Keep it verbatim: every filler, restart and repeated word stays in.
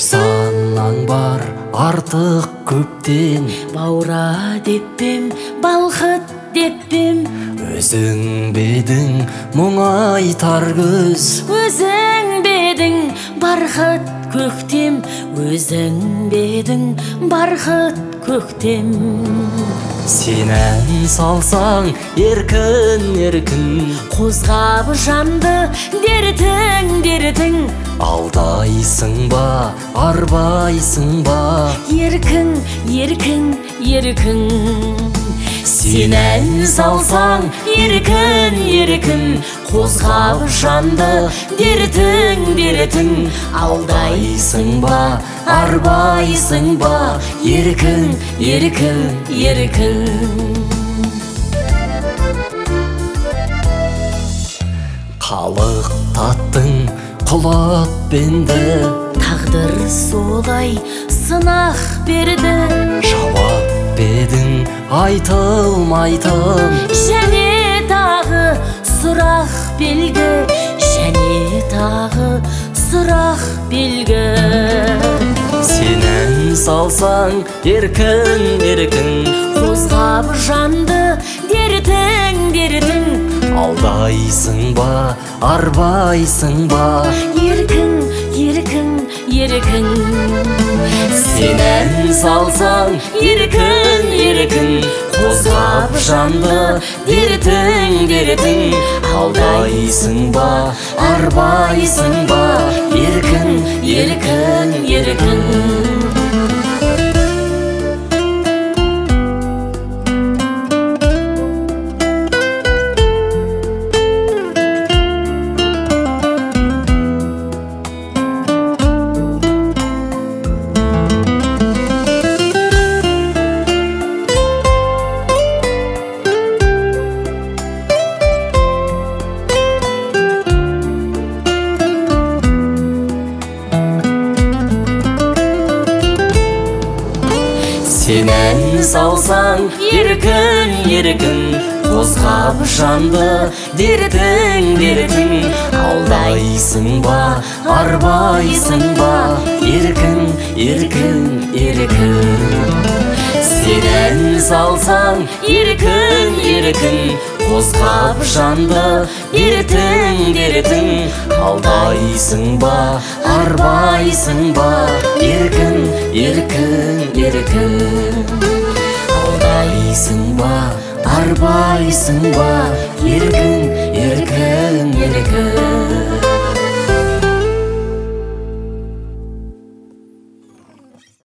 Ойсаннаң бар артық көптен, Баура деппем, балқыт деппем, өзің бедің мұңайтар көз. Өзің бедің барқыт көктем, өзің бедің барқыт көктем. Сен ән салсаң еркін-еркін, Қозғап жанды дертің, дертің, алдайсың ба, арбайсың ба? еркін, еркін, еркін. Сен ән салсаң еркін, еркін, Қозғап жанды дертің, дертің, алдайсың ба, арбайсың ба? еркін, еркін, еркін. Қалықтаттың құлат бенді, Тағдыр солай сынақ берді, жауап бедің айтылмайтын. және тағы сұрақ белгі, және тағы сұрақ белгі. Сен ән салсаң еркін-еркін, Қозғап жанды дертің, дертің, алдайсың ба, арбайсың ба? еркін, еркін, еркін. Сен ән салсаң еркін, еркін, қозғап жанды дертің, дертің, алдайсың ба, арбайсың ба? еркін, еркін, еркін. Сен ән салсаң еркін, еркін, қозғап жанды дертің, дертің, алдайсың ба, арбайсың ба? еркін, еркін, еркін. Сен ән салсаң еркін, еркін, қозғап жанды дертің, дертің, алдайсың ба, арбайсың ба? еркін, еркін, еркін. Алдайсың ба, арбайсың ба? еркін